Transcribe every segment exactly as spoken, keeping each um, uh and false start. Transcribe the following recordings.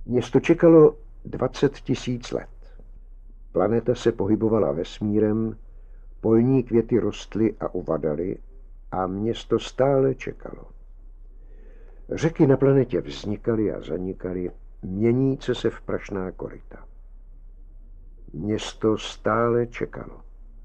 Město čekalo dvacet tisíc let. Planeta se pohybovala vesmírem, polní květy rostly a uvadaly a město stále čekalo. Řeky na planetě vznikaly a zanikaly, měníce se v prašná koryta. Město stále čekalo.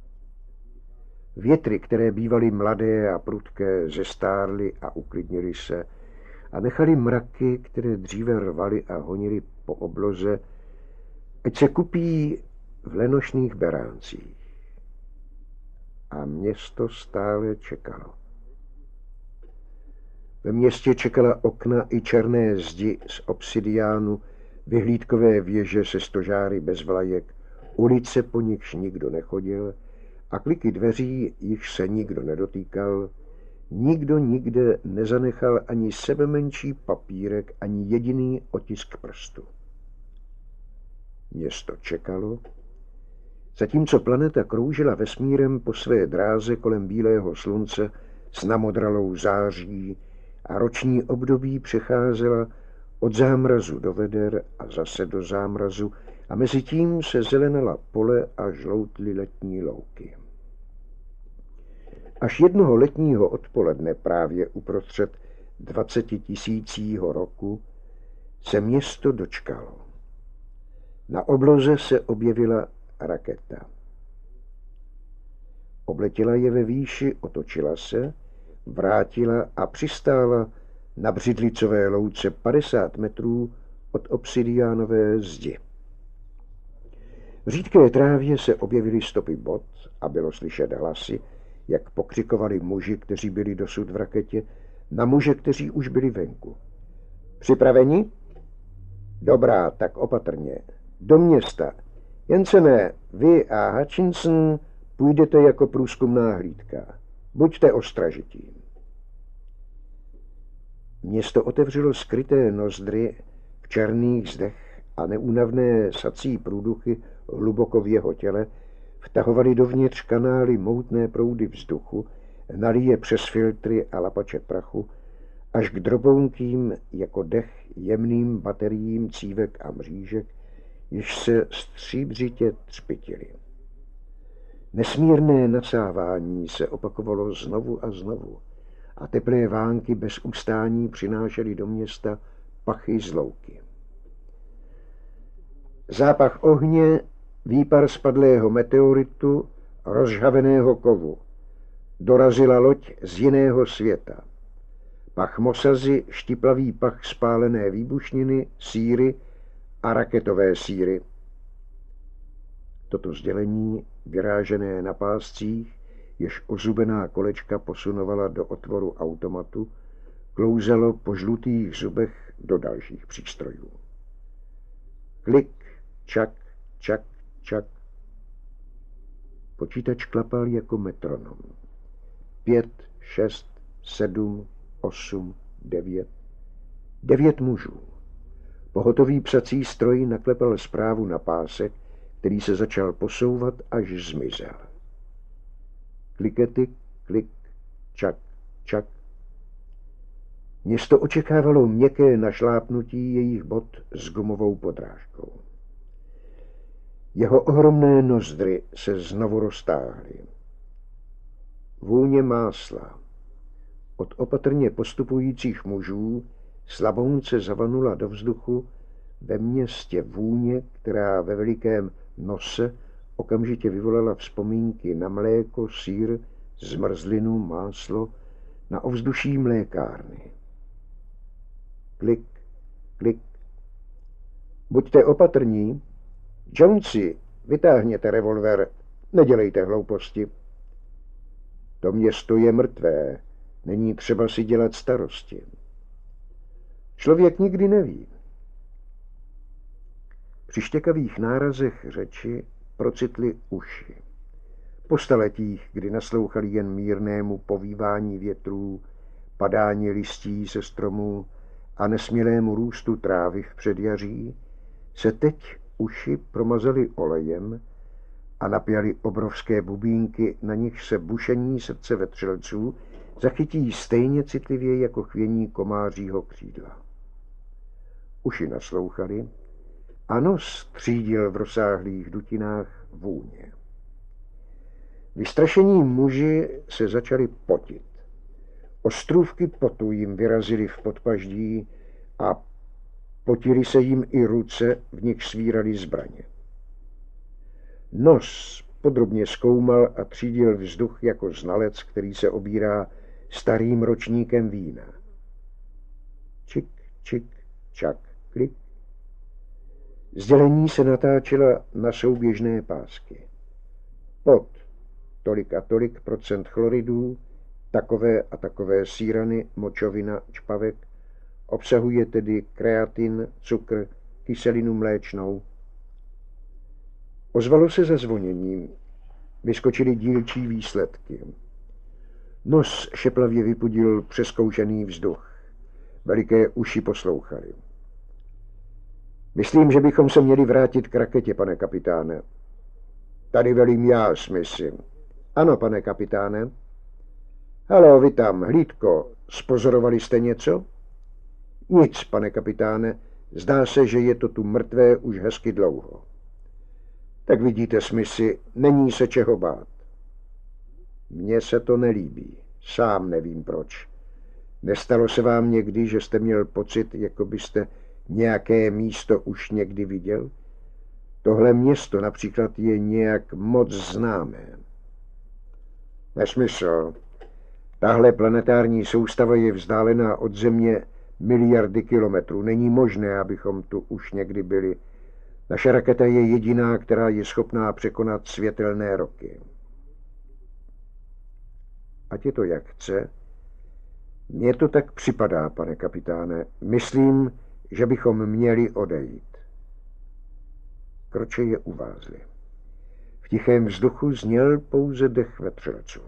Větry, které bývaly mladé a prudké, zestárly a uklidnily se a nechali mraky, které dříve rvaly a honily po obloze, ať se kupí v lenošných beráncích. A město stále čekalo. Ve městě čekala okna i černé zdi z obsidiánu, vyhlídkové věže se stožáry bez vlajek, ulice, po nichž nikdo nechodil, a kliky dveří, jichž se nikdo nedotýkal. Nikdo nikde nezanechal ani sebemenší papírek, ani jediný otisk prstu. Město čekalo, zatímco planeta kroužila vesmírem po své dráze kolem bílého slunce s namodralou září a roční období přecházela od zámrazu do veder a zase do zámrazu a mezi tím se zelenala pole a žloutly letní louky. Až jednoho letního odpoledne právě uprostřed dvacetitisícího roku se město dočkalo. Na obloze se objevila raketa. Obletěla je ve výši, otočila se, vrátila a přistála na břidlicové louce padesát metrů od obsidiánové zdi. V řídké trávě se objevily stopy bot a bylo slyšet hlasy, jak pokřikovali muži, kteří byli dosud v raketě, na muže, kteří už byli venku. Připraveni? Dobrá, tak opatrně. Do města. Jensené, vy a Hutchinson půjdete jako průzkumná hlídka. Buďte ostražití. Město otevřelo skryté nozdry v černých zdech a neúnavné sací průduchy hluboko v jeho těle vtahovali dovnitř kanály mohutné proudy vzduchu, hnali je přes filtry a lapače prachu, až k drobounkým jako dech jemným bateriím cívek a mřížek, jež se stříbřitě třpitily. Nesmírné nacávání se opakovalo znovu a znovu a teplé vánky bez ustání přinášely do města pachy z louky. Zápach ohně, výpar spadlého meteoritu, rozžhaveného kovu. Dorazila loď z jiného světa. Pach mosazy, štiplavý pach spálené výbušniny, síry a raketové síry. Toto sdělení, vyrážené na páscích, jež ozubená kolečka posunovala do otvoru automatu, klouzalo po žlutých zubech do dalších přístrojů. Klik, čak, čak, čak. Počítač klapal jako metronom. Pět, šest, sedm, osm, devět. Devět mužů. Pohotový psací stroj naklepal zprávu na pásek, který se začal posouvat, až zmizel. Klikety, klik, čak, čak. Město očekávalo měkké našlápnutí jejich bot s gumovou podrážkou. Jeho ohromné nozdry se znovu roztáhly. Vůně másla. Od opatrně postupujících mužů slabounce zavanula do vzduchu ve městě vůně, která ve velikém nose okamžitě vyvolala vzpomínky na mléko, sýr, zmrzlinu, máslo, na ovzduší mlékárny. Klik, klik. Buďte opatrní. Jonesi, vytáhněte revolver, nedělejte hlouposti. To město je mrtvé, není třeba si dělat starosti. Člověk nikdy neví. Při štěkavých nárazech řeči procitly uši. Po staletích, kdy naslouchali jen mírnému povívání větrů, padání listí se stromů a nesmělému růstu trávy v předjaří, se teď uši promazaly olejem a napjali obrovské bubínky, na nich se bušení srdce vetřelců zachytí stejně citlivě jako chvění komářího křídla. uši naslouchaly a nos třídil v rozsáhlých dutinách vůně. Vystrašení muži se začali potit. Ostrůvky potu jim vyrazily v podpaždí a potily se jim i ruce, v nich svíraly zbraně. Nos podrobně zkoumal a třídil vzduch jako znalec, který se obírá starým ročníkem vína. Čik, čik, čak, klik. Sdělení se natáčela na souběžné pásky. Pod tolik a tolik procent chloridů, takové a takové sírany, močovina, čpavek, obsahuje tedy kreatin, cukr, kyselinu mléčnou. Ozvalo se zazvoněním, vyskočily dílčí výsledky. Nos šeplavě vypudil přezkoušený vzduch. Veliké uši poslouchaly. Myslím, že bychom se měli vrátit k raketě, pane kapitáne. Tady velím já, Smithy. Ano, pane kapitáne. Haló, vy tam, hlídko, spozorovali jste něco? Nic, pane kapitáne, zdá se, že je to tu mrtvé už hezky dlouho. Tak vidíte, Smithy, není se čeho bát. Mně se to nelíbí, sám nevím proč. Nestalo se vám někdy, že jste měl pocit, jako byste nějaké místo už někdy viděl? Tohle město například je nějak moc známé. Nesmysl. Tahle planetární soustava je vzdálená od Země miliardy kilometrů. Není možné, abychom tu už někdy byli. Naše raketa je jediná, která je schopná překonat světelné roky. Ať je to jak chce, mně to tak připadá, pane kapitáne. Myslím, že bychom měli odejít. Kroče je uvázly. V tichém vzduchu zněl pouze dech vetřelců.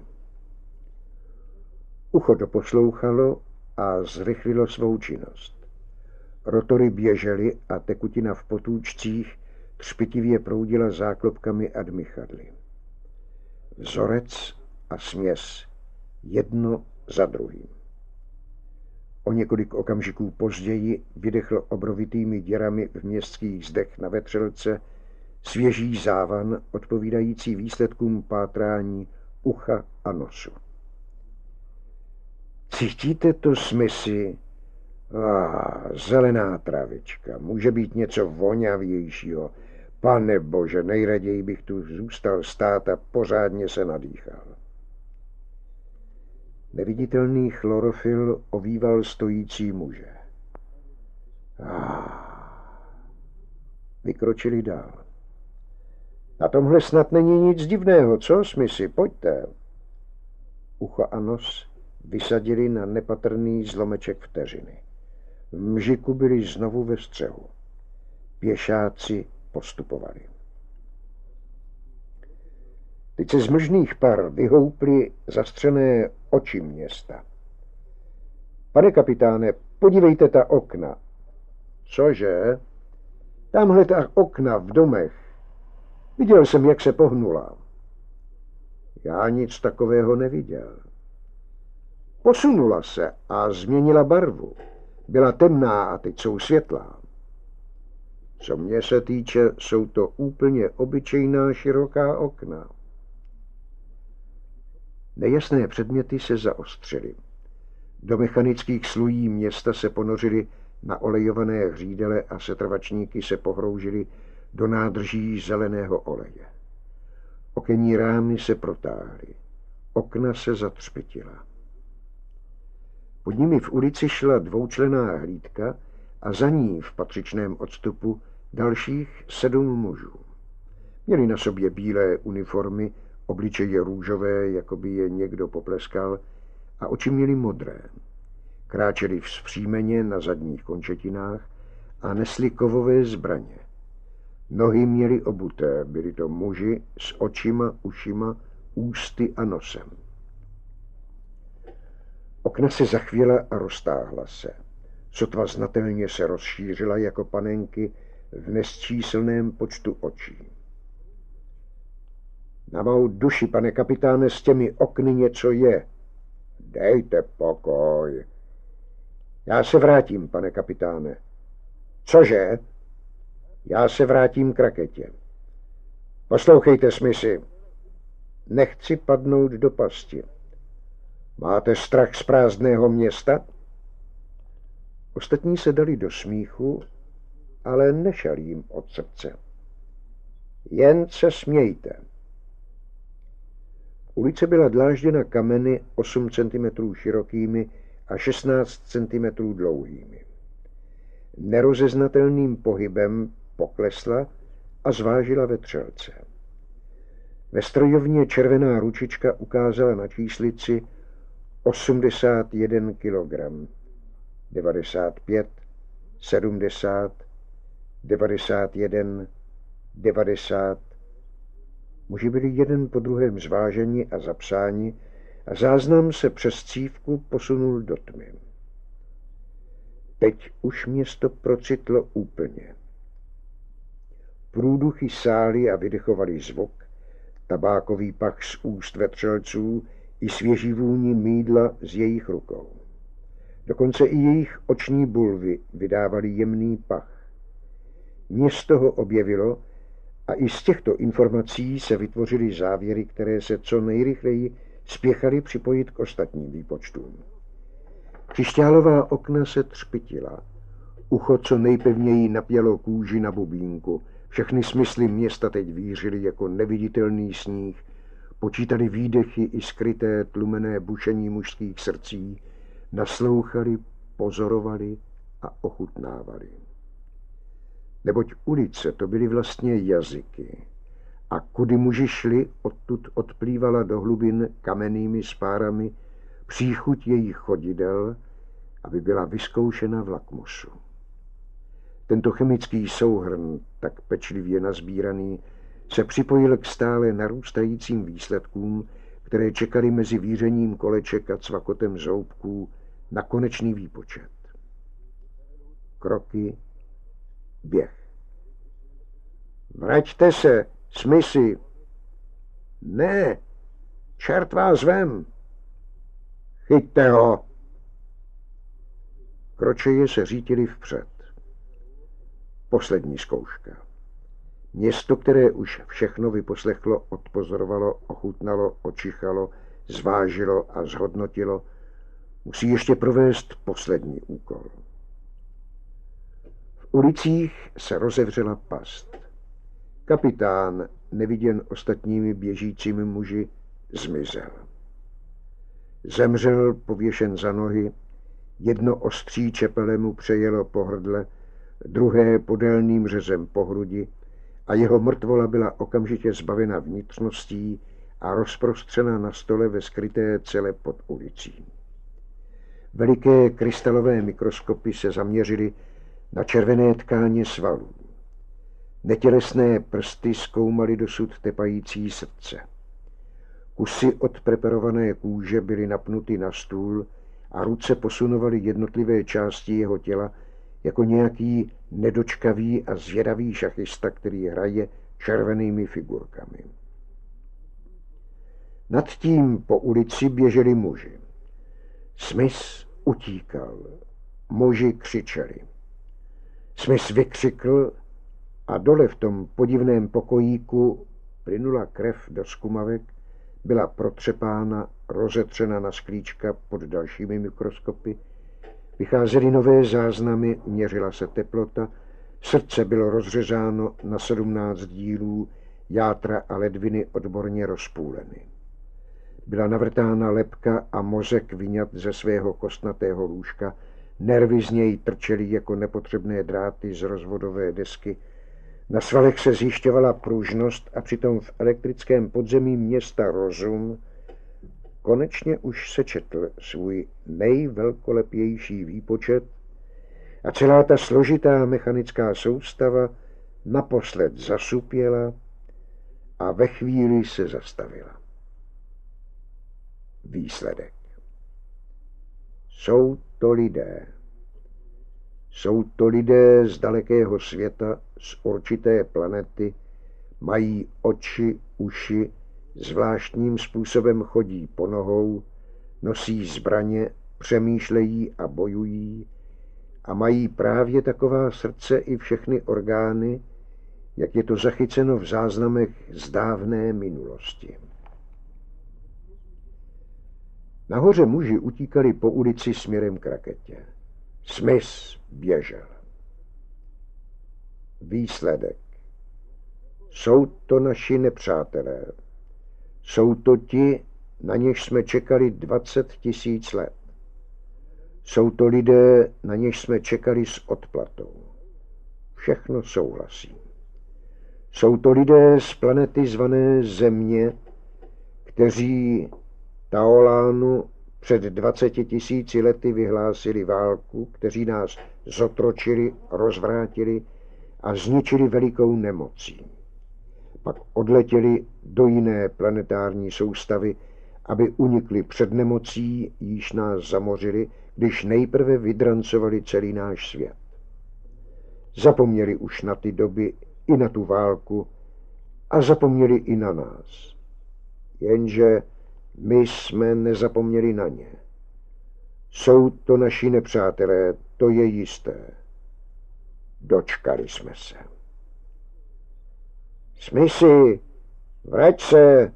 Ucho doposlouchalo a zrychlilo svou činnost. Rotory běžely a tekutina v potůčcích třpitivě proudila záklopkami a dmychadly. Vzorec a směs, jedno za druhým. O několik okamžiků později vydechl obrovitými děrami v městských zdech na vetřelce svěží závan odpovídající výsledkům pátrání ucha a nosu. Cítíte to, Smithy? Ah, zelená travička, může být něco voňavějšího. Pane bože, nejraději bych tu zůstal stát a pořádně se nadýchal. Neviditelný chlorofil ovýval stojící muže. Ah. Vykročili dál. Na tomhle snad není nic divného, co, Smithy? Pojďte. Ucho a nos vysadili na nepatrný zlomeček vteřiny. V mžiku byli znovu ve střehu. Pěšáci postupovali. Teď se z mlžných par vyhouply zastřené oči města. Pane kapitáne, podívejte ta okna. Cože? Tamhle ta okna v domech. Viděl jsem, jak se pohnula. Já nic takového neviděl. Posunula se a změnila barvu. Byla temná a teď jsou světlá. Co mě se týče, jsou to úplně obyčejná široká okna. Nejasné předměty se zaostřily. Do mechanických slují města se ponořily na olejované hřídele a setrvačníky se pohroužily do nádrží zeleného oleje. Okenní rámy se protáhly. Okna se zatřpitila. Pod nimi v ulici šla dvoučlenná hlídka a za ní v patřičném odstupu dalších sedm mužů. Měli na sobě bílé uniformy, obličeje růžové, jako by je někdo popleskal, a oči měli modré. Kráčeli vzpřímeně na zadních končetinách a nesli kovové zbraně. Nohy měli obuté, byli to muži s očima, ušima, ústy a nosem. Okna se zachvěla a roztáhla se. Sotva znatelně se rozšířila jako panenky v nesčíslném počtu očí. Na mou duši, pane kapitáne, s těmi okny něco je. Dejte pokoj. Já se vrátím, pane kapitáne. Cože? Já se vrátím k raketě. Poslouchejte, Smithy. Nechci padnout do pasti. Máte strach z prázdného města? Ostatní se dali do smíchu, ale nešel jim od srdce. Jen se smějte. Ulice byla dlážděna kameny osm centimetrů širokými a šestnáct centimetrů dlouhými. Nerozeznatelným pohybem poklesla a zvážila vetřelce. Ve strojovně červená ručička ukázala na číslici osmdesát jeden kilogramů, devadesát pět, sedmdesát, devadesát jeden, devadesát. Muži byli jeden po druhém zváženi a zapsáni a záznam se přes cívku posunul do tmy. Teď už město procitlo úplně. Průduchy sály a vydechovali zvuk, tabákový pach z úst vetřelců i svěží vůni mýdla z jejich rukou. Dokonce i jejich oční bulvy vydávaly jemný pach. Město ho objevilo a i z těchto informací se vytvořily závěry, které se co nejrychleji spěchaly připojit k ostatním výpočtům. Křišťálová okna se třpitila. Ucho co nejpevněji napělo kůži na bubínku. Všechny smysly města teď vířily jako neviditelný sníh. Počítali výdechy i skryté tlumené bušení mužských srdcí. Naslouchali, pozorovali a ochutnávali. Neboť ulice to byly vlastně jazyky. A kudy muži šli, odtud odplývala do hlubin kamennými spárami příchuť jejich chodidel, aby byla vyzkoušena v lakmusu. Tento chemický souhrn, tak pečlivě nazbíraný, se připojil k stále narůstajícím výsledkům, které čekaly mezi vířením koleček a cvakotem zoubků na konečný výpočet. Kroky, běh. Vraťte se, Smithy. Ne, čert vás vem. Chyťte ho. Kročeje se řítily vpřed. Poslední zkouška. Město, které už všechno vyposlechlo, odpozorovalo, ochutnalo, očichalo, zvážilo a zhodnotilo, musí ještě provést poslední úkol. V ulicích se rozevřela past. Kapitán, neviděn ostatními běžícími muži, zmizel. Zemřel pověšen za nohy, jedno ostří čepele mu přejelo po hrdle, druhé podélným řezem po hrudi a jeho mrtvola byla okamžitě zbavena vnitřností a rozprostřena na stole ve skryté cele pod ulicí. Veliké krystalové mikroskopy se zaměřily na červené tkáně svalů. Netělesné prsty zkoumaly dosud tepající srdce. Kusy od preparované kůže byly napnuty na stůl a ruce posunovaly jednotlivé části jeho těla jako nějaký nedočkavý a zvědavý šachista, který hraje červenými figurkami. Nad tím po ulici běželi muži. Smith utíkal. Muži křičeli. Smith vykřikl a dole v tom podivném pokojíku plynula krev do zkumavek, byla protřepána, rozetřena na sklíčka pod dalšími mikroskopy, vycházely nové záznamy, měřila se teplota, srdce bylo rozřezáno na sedmnáct dílů, játra a ledviny odborně rozpůleny. Byla navrtána lebka a mozek vyňat ze svého kostnatého lůžka, nervy z něj trčely jako nepotřebné dráty z rozvodové desky, na svalech se zjišťovala pružnost a přitom v elektrickém podzemí města rozum konečně už sečetl svůj nejvelkolepější výpočet a celá ta složitá mechanická soustava naposled zasupěla a ve chvíli se zastavila. Výsledek. Jsou to lidé. Jsou to lidé z dalekého světa, z určité planety, mají oči, uši, zvláštním způsobem chodí po nohou, nosí zbraně, přemýšlejí a bojují a mají právě taková srdce i všechny orgány, jak je to zachyceno v záznamech z dávné minulosti. Nahoře muži utíkali po ulici směrem k raketě. Smith běžel. Výsledek. Jsou to naši nepřátelé. Jsou to ti, na něž jsme čekali dvacet tisíc let. Jsou to lidé, na něž jsme čekali s odplatou. Všechno souhlasí. Jsou to lidé z planety zvané Země, kteří Taolánu před dvaceti tisíci lety vyhlásili válku, kteří nás zotročili, rozvrátili a zničili velikou nemocí. Pak odletěli do jiné planetární soustavy, aby unikli před nemocí, jíž nás zamořili, když nejprve vydrancovali celý náš svět. Zapomněli už na ty doby i na tu válku a zapomněli i na nás. Jenže my jsme nezapomněli na ně. Jsou to naši nepřátelé, to je jisté. Dočkali jsme se. Smithy, vrať se!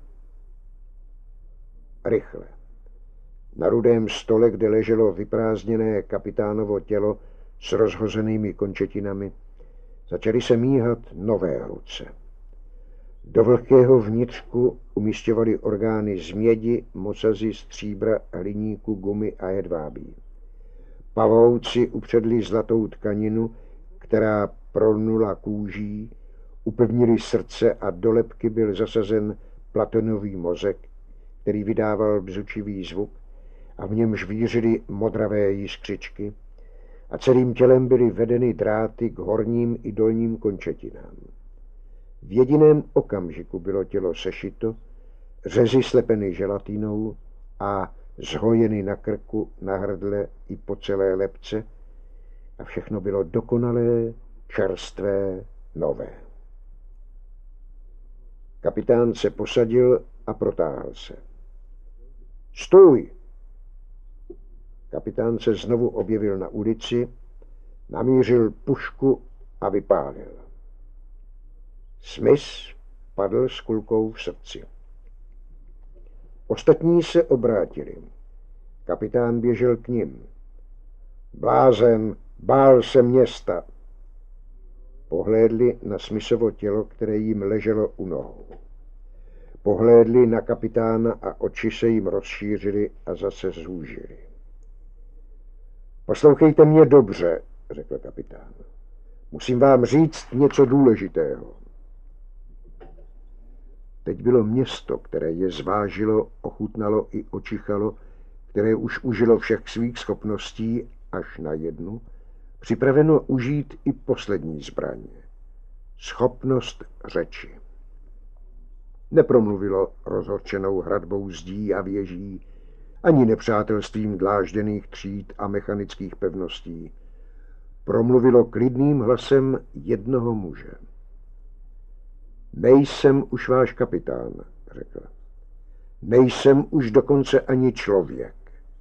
Rychle. Na rudém stole, kde leželo vyprázdněné kapitánovo tělo s rozhozenými končetinami, začaly se míhat nové ruce. Do vlhkého vnitřku umísťovaly orgány z mědi, mosazy, stříbra, hliníku, gumy a hedvábí. Pavouci upředli zlatou tkaninu, která prolnula kůží, upevnili srdce a do lebky byl zasazen platonový mozek, který vydával bzučivý zvuk a v němž vířily modravé jiskřičky a celým tělem byly vedeny dráty k horním i dolním končetinám. V jediném okamžiku bylo tělo sešito, řezy slepeny želatinou a zhojeny na krku, na hrdle i po celé lebce a všechno bylo dokonalé, čerstvé, nové. Kapitán se posadil a protáhl se. Stůj! Kapitán se znovu objevil na ulici, namířil pušku a vypálil. Smith padl s kulkou v srdci. Ostatní se obrátili. Kapitán běžel k nim. Blázen, bál se města. Pohlédli na Smithovo tělo, které jim leželo u nohou. Pohlédli na kapitána a oči se jim rozšířily a zase zúžily. Poslouchejte mě dobře, řekl kapitán. Musím vám říct něco důležitého. Teď bylo město, které je zvážilo, ochutnalo i očichalo, které už užilo všech svých schopností až na jednu, připraveno užít i poslední zbraň. Schopnost řeči. Nepromluvilo rozhořčenou hradbou zdí a věží, ani nepřátelstvím dlážděných tříd a mechanických pevností. Promluvilo klidným hlasem jednoho muže. Nejsem už váš kapitán, řekl. Nejsem už dokonce ani člověk.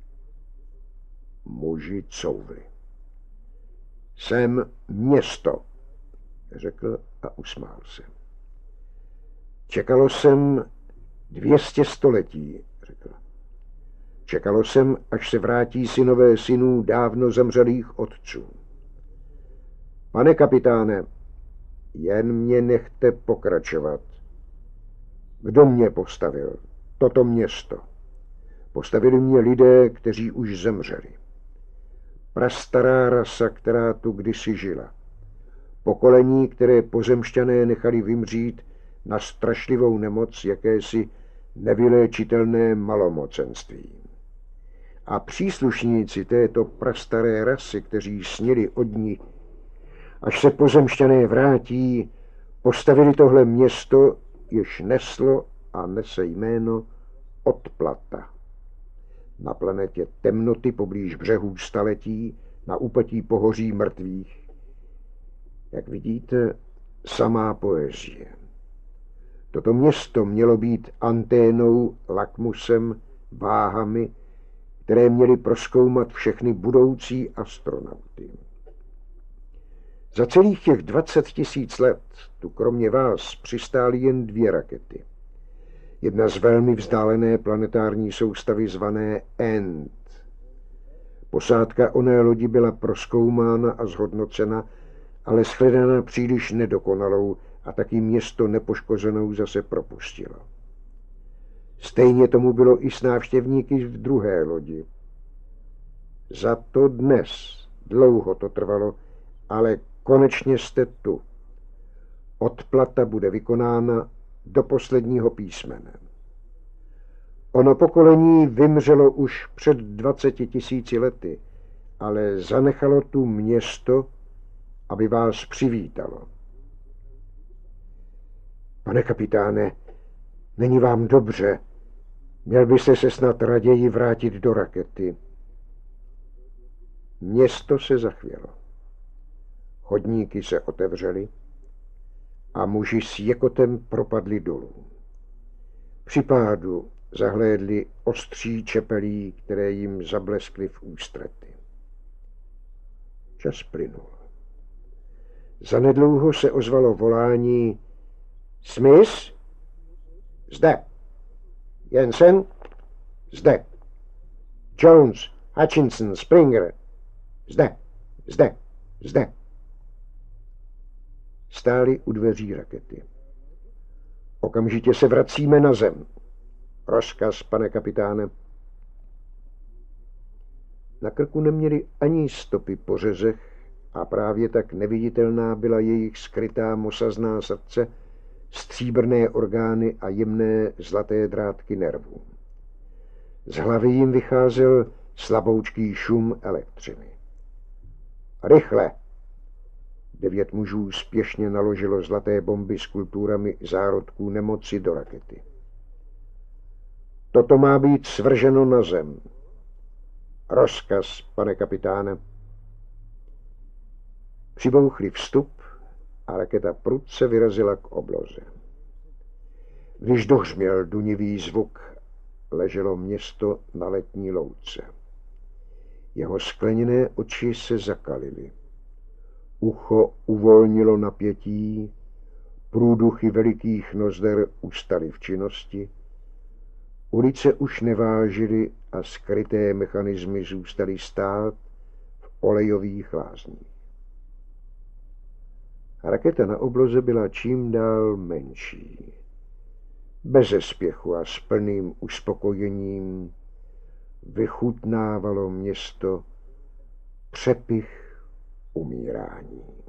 Muži couvli. Jsem město, řekl a usmál se. Čekalo jsem dvěstě století, řekl. Čekalo jsem, až se vrátí synové synů dávno zemřelých otců. Pane kapitáne, jen mě nechte pokračovat. Kdo mě postavil? Toto město. Postavili mě lidé, kteří už zemřeli. Prastará rasa, která tu kdysi žila. Pokolení, které pozemšťané nechali vymřít na strašlivou nemoc, jakési nevyléčitelné malomocenství. A příslušníci této prastaré rasy, kteří snili od ní, až se pozemšťané vrátí, postavili tohle město, jež neslo a nese jméno Odplata. Na planetě temnoty poblíž břehů staletí, na úpatí pohoří mrtvých. Jak vidíte, samá poezie. Toto město mělo být anténou, lakmusem, váhami, které měly prozkoumat všechny budoucí astronauty. Za celých těch dvacet tisíc let tu kromě vás přistály jen dvě rakety. Jedna z velmi vzdálené planetární soustavy zvané End. Posádka oné lodi byla prozkoumána a zhodnocena, ale shledána příliš nedokonalou a taky město nepoškozenou zase propustila. Stejně tomu bylo i s návštěvníky v druhé lodi. Za to dnes, dlouho to trvalo, ale konečně jste tu. Odplata bude vykonána do posledního písmene. Ono pokolení vymřelo už před dvaceti tisíci lety, ale zanechalo tu město, aby vás přivítalo. Pane kapitáne, není vám dobře. Měl byste se snad raději vrátit do rakety. Město se zachvělo. Chodníky se otevřely a muži s jekotem propadli dolů. Při pádu zahlédli ostří čepelí, které jim zableskly v ústrety. Čas plynul. Zanedlouho se ozvalo volání: Smith? Zde. Jensen? Zde. Jones, Hutchinson, Springer? Zde, zde, zde. Stáli u dveří rakety. Okamžitě se vracíme na zem. Rozkaz, pane kapitáne. Na krku neměli ani stopy po řezech a právě tak neviditelná byla jejich skrytá mosazná srdce, stříbrné orgány a jemné zlaté drátky nervů. Z hlavy jim vycházel slaboučký šum elektřiny. Rychle! Devět mužů spěšně naložilo zlaté bomby s kulturami zárodků nemoci do rakety. Toto má být svrženo na zem. Rozkaz, pane kapitáne. Přibouchli vstup a raketa prudce vyrazila k obloze. Když dohřměl dunivý zvuk, leželo město na letní louce. Jeho skleněné oči se zakalily. Ucho uvolnilo napětí, průduchy velikých nozder ustaly v činnosti, ulice už nevážily a skryté mechanismy zůstaly stát v olejových lázních. Raketa na obloze byla čím dál menší. Beze spěchu a s plným uspokojením vychutnávalo město přepich umírání.